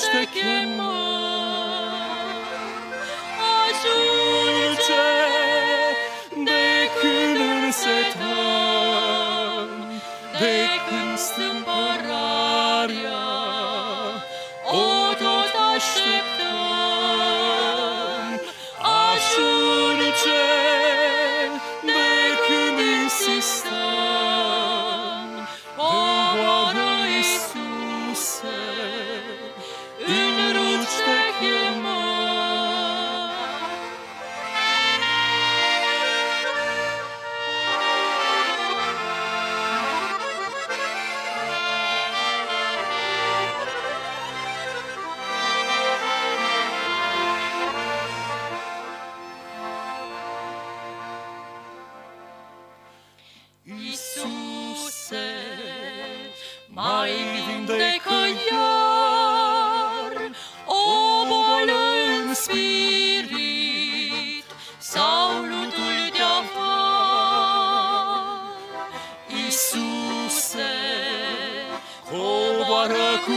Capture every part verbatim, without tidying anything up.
te chemăm. Ajunge de când însetăm, de când stâmpărarea o tot așteptăm. Ajunge de când insistăm, poboară, Iisuse, în rugi te chemăm. Iisuse, mai vindecă iar o boală în spirit sau lutul de avar. Iisuse, coboară cu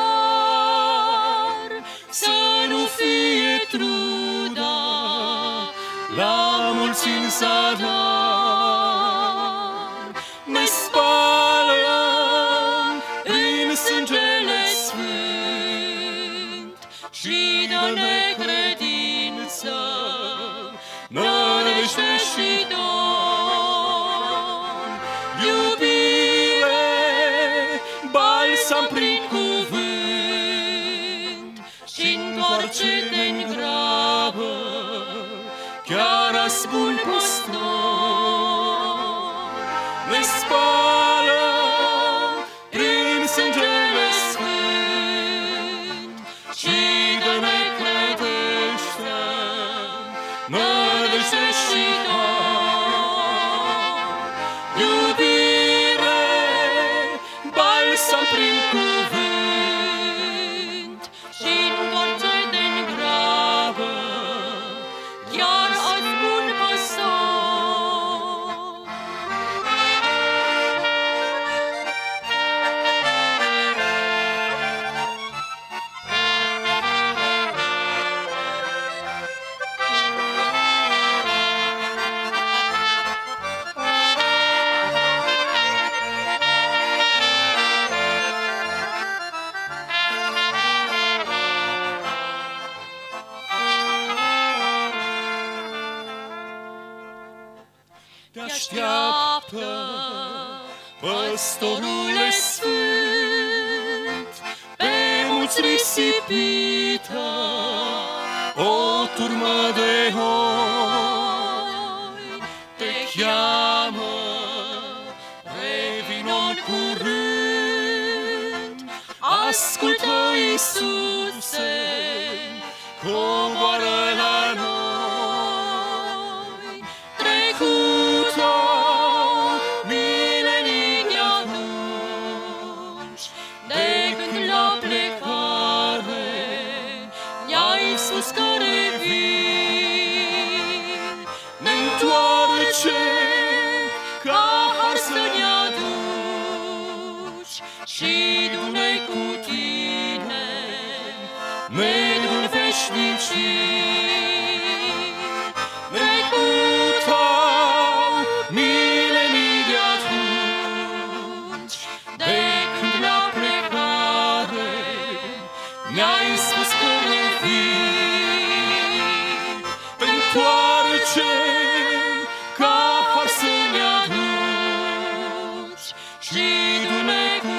har, să nu fie truda la mulți în zadar. Ne spală în sângele sfânt și dă-ne credință, nădejde și dor. Iubire, balsam prin cuvânt și-ntoarce-te-n grabă, chiar azi bun păstor. Ne spală prin sângele sfânt și dă-ne credință, nădejde și dor. Iubire, balsam prin cuvânt și-ntoarce-te-n grabă, chiar azi bun păstor. Te așteaptă, păstorule sfânt, pe munți risipită, o turmă de oi. Te cheamă, revino-n curând, ascultă, Iisuse, coboară la noi. Trecută milenii de atunci, de când la plecare ne-ai spus că revii. Ne-ntoarcem ca har să ne aduci și du-ne cu tine, medul veșnicii. Trecutau milenii de atunci, de când la plecare ne-ai spus că revii. Te-ntoarcem ca har să ne aduci și du-ne cu